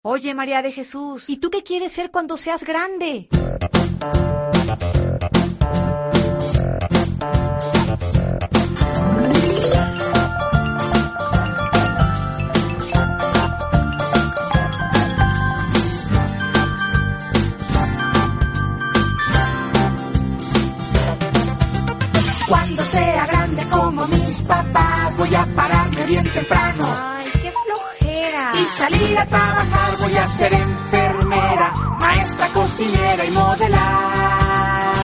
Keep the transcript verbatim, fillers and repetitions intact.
Oye, María de Jesús, ¿y tú qué quieres ser cuando seas grande? Cuando sea grande como mis papás, voy a pararme bien temprano. Ay, qué flojera. Y salir a trabajar, voy a ser enfermera, maestra, cocinera y modelar.